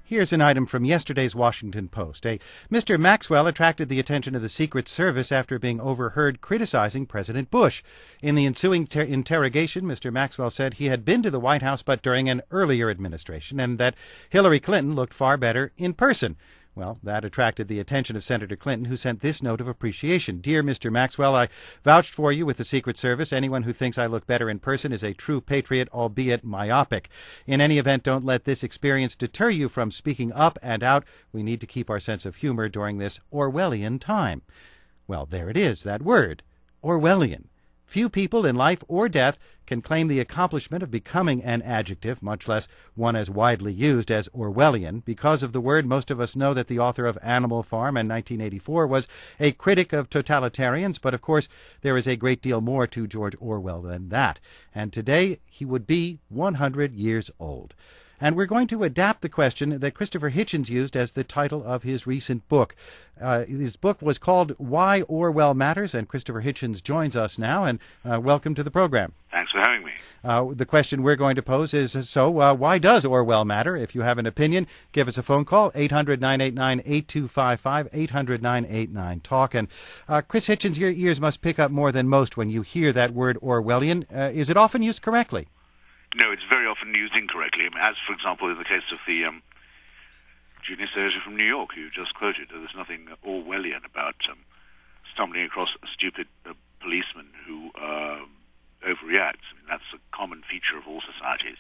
Here's an item from yesterday's Washington Post. Mr. Maxwell attracted the attention of the Secret Service after being overheard criticizing President Bush. In the ensuing interrogation, Mr. Maxwell said he had been to the White House but during an earlier administration and that Hillary Clinton looked far better in person. Well, that attracted the attention of Senator Clinton, who sent this note of appreciation. Dear Mr. Maxwell, I vouched for you with the Secret Service. Anyone who thinks I look better in person is a true patriot, albeit myopic. In any event, don't let this experience deter you from speaking up and out. We need to keep our sense of humor during this Orwellian time. Well, there it is, that word, Orwellian. Few people in life or death can claim the accomplishment of becoming an adjective, much less one as widely used as Orwellian. Because of the word, most of us know that the author of Animal Farm in 1984 was a critic of totalitarians, but of course there is a great deal more to George Orwell than that. And today he would be 100 years old. And we're going to adapt the question that Christopher Hitchens used as the title of his recent book. His book was called Why Orwell Matters, and Christopher Hitchens joins us now, and welcome to the program. Thanks for having me. The question we're going to pose is, why does Orwell matter? If you have an opinion, give us a phone call, 800-989-8255, 800-989-TALK. And Chris Hitchens, your ears must pick up more than most when you hear that word Orwellian. Is it often used correctly? No, it's very often used incorrectly, as, for example, in the case of the junior senator from New York, who you just quoted. There's nothing Orwellian about stumbling across a stupid policeman who overreacts. I mean, that's a common feature of all societies,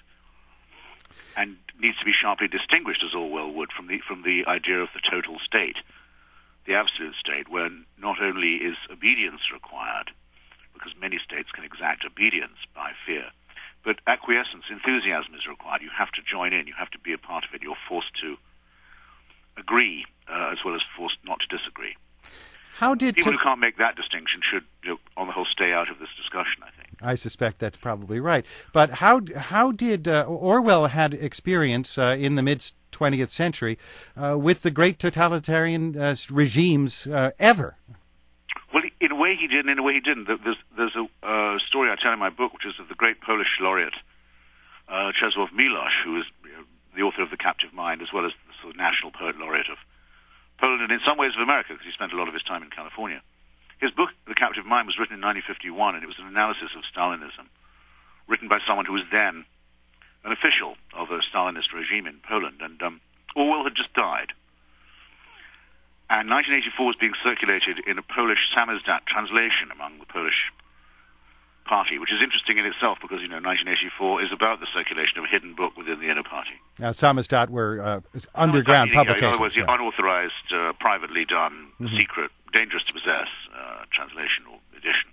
and needs to be sharply distinguished, as Orwell would, from the idea of the total state, the absolute state, where not only is obedience required, because many states can exact obedience by fear, but acquiescence, enthusiasm is required. You have to join in. You have to be a part of it. You're forced to agree as well as forced not to disagree. People who can't make that distinction should, on the whole, stay out of this discussion, I think. I suspect that's probably right. But how did Orwell had experience in the mid-20th century with the great totalitarian regimes ever? Well, in a way he did, and in a way he didn't. There's a story I tell in my book, which is of the great Polish laureate, Czesław Miłosz, who is the author of The Captive Mind, as well as the sort of national poet laureate of Poland, and in some ways of America, because he spent a lot of his time in California. His book, The Captive Mind, was written in 1951, and it was an analysis of Stalinism, written by someone who was then an official of a Stalinist regime in Poland, and Orwell had just died. And 1984 was being circulated in a Polish samizdat translation among the Polish party, which is interesting in itself because, 1984 is about the circulation of a hidden book within the inner party. Samizdat were underground publications. In other words, the unauthorized, privately done, secret, dangerous to possess translation or edition.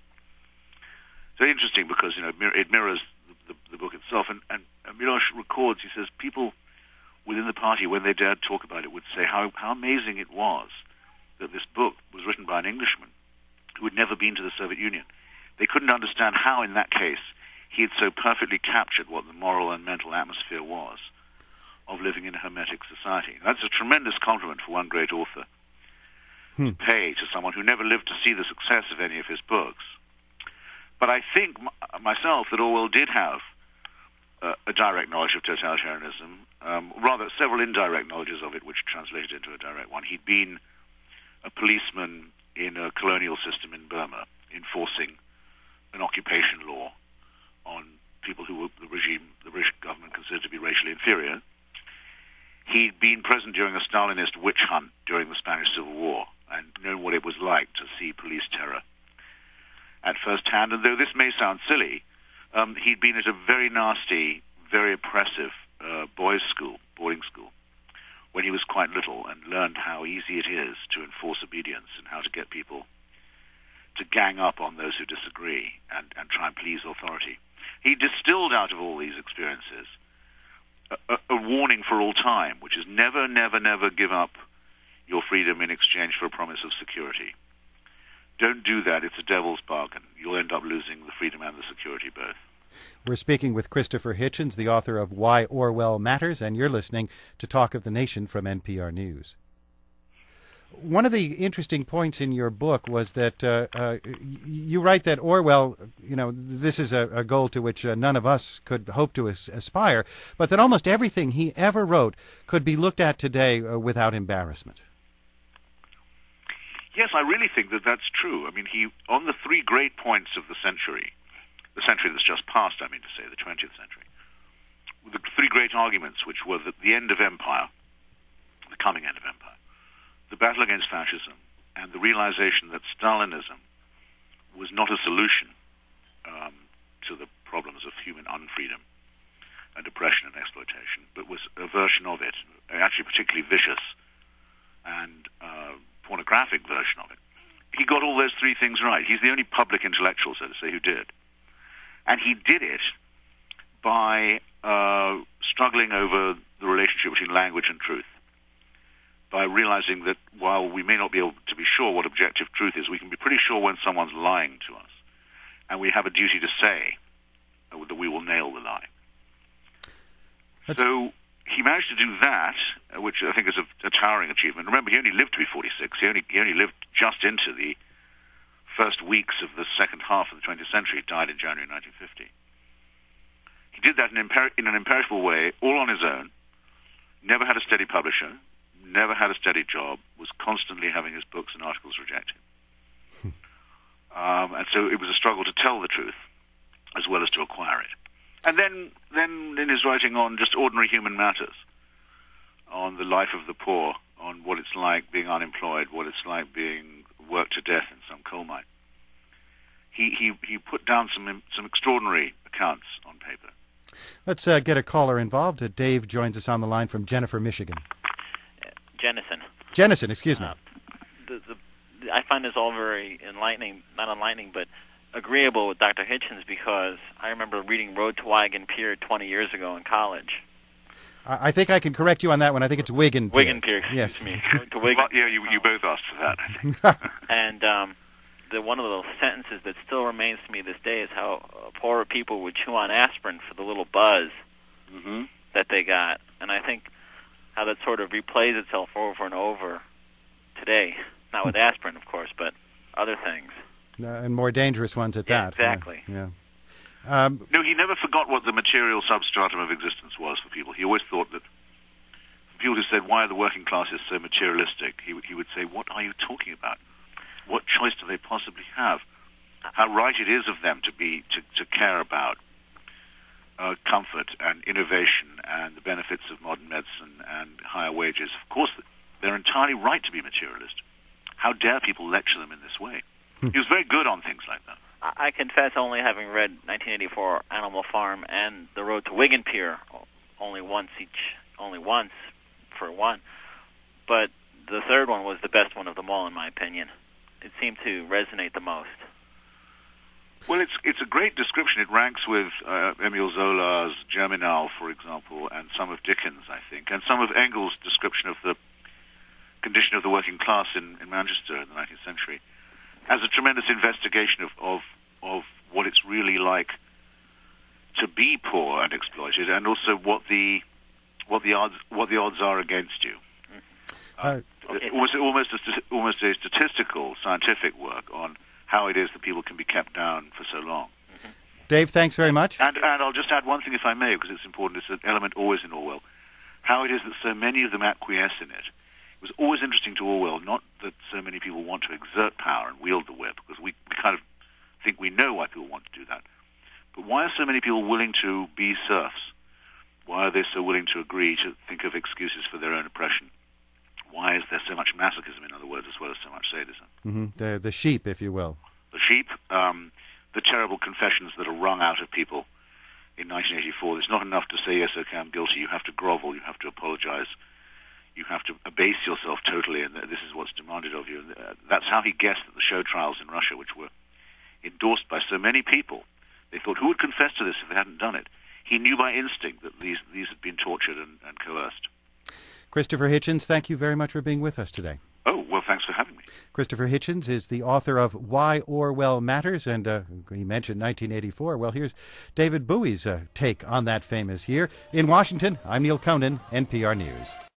So interesting because, it mirrors the book itself. And Milosz records, he says, people within the party, when they dared talk about it, would say how amazing it was that this book was written by an Englishman who had never been to the Soviet Union. They couldn't understand how, in that case, he had so perfectly captured what the moral and mental atmosphere was of living in a hermetic society. That's a tremendous compliment for one great author to pay to someone who never lived to see the success of any of his books. But I think myself that Orwell did have a direct knowledge of totalitarianism, rather several indirect knowledges of it, which translated into a direct one. He'd been a policeman in a colonial system in Burma, enforcing an occupation law on people who were the British government considered to be racially inferior. He'd been present during a Stalinist witch hunt during the Spanish Civil War and known what it was like to see police terror at first hand. And though this may sound silly, he'd been at a very nasty, very oppressive boarding school, when he was quite little, and learned how easy it is to enforce obedience and how to get people to gang up on those who disagree and try and please authority. He distilled out of all these experiences a warning for all time, which is never, never, never give up your freedom in exchange for a promise of security. Don't do that. It's a devil's bargain. You'll end up losing the freedom and the security both. We're speaking with Christopher Hitchens, the author of Why Orwell Matters, and you're listening to Talk of the Nation from NPR News. One of the interesting points in your book was that you write that Orwell, this is a goal to which none of us could hope to aspire, but that almost everything he ever wrote could be looked at today without embarrassment. Yes, I really think that that's true. I mean, on the three great points of the century that's just passed, I mean to say, the 20th century, the three great arguments, which were the end of empire, the coming end of empire, the battle against fascism, and the realization that Stalinism was not a solution to the problems of human unfreedom and oppression and exploitation, but was a version of it, actually particularly vicious and pornographic version of it. He got all those three things right. He's the only public intellectual, so to say, who did. And he did it by struggling over the relationship between language and truth, by realizing that while we may not be able to be sure what objective truth is, we can be pretty sure when someone's lying to us. And we have a duty to say that we will nail the lie. So he managed to do that, which I think is a towering achievement. Remember, he only lived to be 46. He only lived just into the first weeks of the second half of the 20th century. He died in January 1950. He did that in an imperishable way, all on his own, never had a steady publisher, never had a steady job, was constantly having his books and articles rejected. And so it was a struggle to tell the truth as well as to acquire it. And then in his writing on just ordinary human matters, on the life of the poor, on what it's like being unemployed, what it's like being worked to death in some coal mine, he put down some extraordinary accounts on paper. Let's get a caller involved. Dave joins us on the line from Jennifer, Michigan. Jennison, excuse me. I find this all very enlightening, not enlightening, but agreeable with Dr. Hitchens, because I remember reading Road to Wigan Pier 20 years ago in college. I think I can correct you on that one. I think it's Wigan Pier. Wigan Pier, excuse me. To Wigan. Well, yeah, you both asked for that, I think. And one of those sentences that still remains to me this day is how poorer people would chew on aspirin for the little buzz that they got. And I think how that sort of replays itself over and over today. Not with aspirin, of course, but other things. And more dangerous ones at that. Exactly. Yeah. No, he never forgot what the material substratum of existence was for people. He always thought that people who said, why are the working classes so materialistic? He would say, what are you talking about? What choice do they possibly have? How right it is of them to care about comfort and innovation and the benefits of modern medicine and higher wages. Of course, they're entirely right to be materialist. How dare people lecture them in this way? He was very good on things like that. I confess, only having read 1984 Animal Farm and The Road to Wigan Pier only once for one, but the third one was the best one of them all, in my opinion. It seemed to resonate the most. Well, it's a great description. It ranks with Emile Zola's Germinal, for example, and some of Dickens, I think, and some of Engels' description of the condition of the working class in Manchester in the 19th century, as a tremendous investigation of what it's really like to be poor and exploited, and also what the odds are against you. Almost a statistical, scientific work on how it is that people can be kept down for so long. Dave, thanks very much. And I'll just add one thing, if I may, because it's important. It's an element always in Orwell. How it is that so many of them acquiesce in it. It was always interesting to Orwell, not that so many people want to exert power and wield the whip, because we kind of think we know why people want to do that. But why are so many people willing to be serfs? Why are they so willing to agree to think of excuses for their own oppression? Why is there so much masochism, in other words, as well as so much sadism? The sheep, if you will. The sheep, the terrible confessions that are wrung out of people in 1984. It's not enough to say, yes, okay, I'm guilty. You have to grovel. You have to apologize. You have to abase yourself totally, and this is what's demanded of you. That's how he guessed that the show trials in Russia, which were endorsed by so many people, they thought, who would confess to this if they hadn't done it? He knew by instinct that these had been tortured and coerced. Christopher Hitchens, thank you very much for being with us today. Oh, well, thanks for having me. Christopher Hitchens is the author of Why Orwell Matters, and he mentioned 1984. Well, here's David Bowie's take on that famous year. In Washington, I'm Neil Conan, NPR News.